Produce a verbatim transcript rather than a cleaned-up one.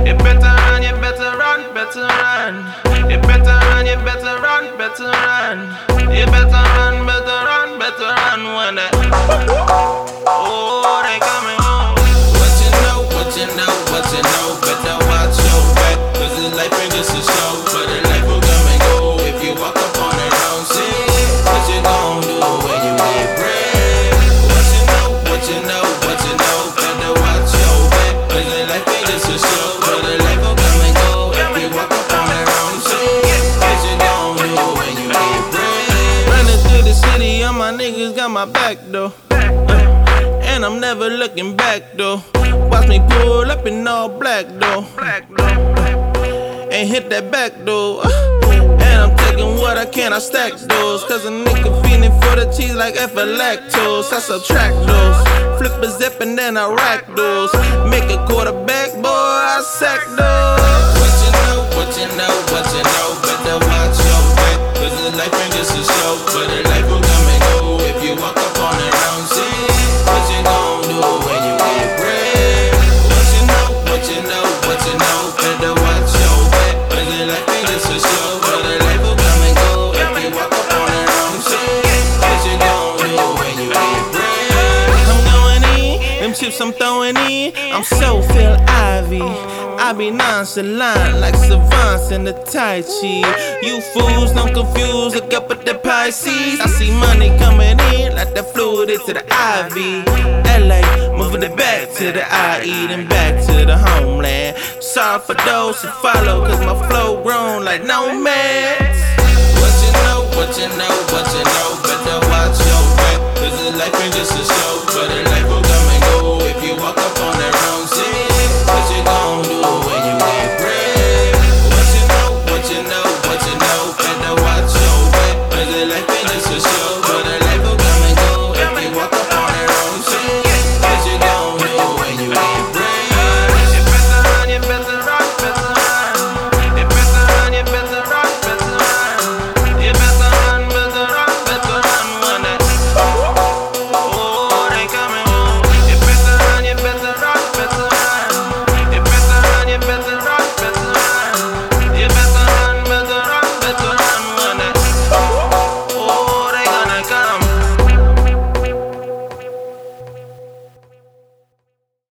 You better run, you better run, better run. You better run, you better run, better run. You better run, better run, better run when they oh, they coming home. What you know, what you know, what you know, better watch your back. Cause this life ain't just a show, but the life will come and go if you walk up on the wrong shit. What you gon' do when you get bread? What you know, what you know, what you know, better watch your back. Cause this life ain't just a show, but the life will come and go if you walk up on the wrong shit. What you gon' do when you get bread? Running through the city, all my niggas got my back though. And I'm never looking back though. Watch me pull up in all black though. And hit that back though. And I'm taking what I can, I stack those. Cause a nigga feeling for the cheese like F lactose. I subtract those. Flip a zip and then I rack those. Make a quarterback, boy, I sack those. What you know, what you know, what you know, better watch your back. Cause this life ain't just a show, but the life will come and go if you walk up on the wrong shit. What you gon' do when you get bread? What you know, what you know, what you know, better watch your back. Cause this life ain't just a show, but the life will come and go if you walk up on the wrong shit. What you gon' do when you get bread? I'm going in, them chips I'm throwing in. I'm so Phil Ivy. I be nonchalant like savants in the Tai Chi. You fools don't confuse, look up at the Pisces. I see money coming in like the fluid into the I V. L A, moving it back to the I E, then back to the homeland. Sorry for those who follow, cause my flow grown like nomads. What you know, what you know, what you know,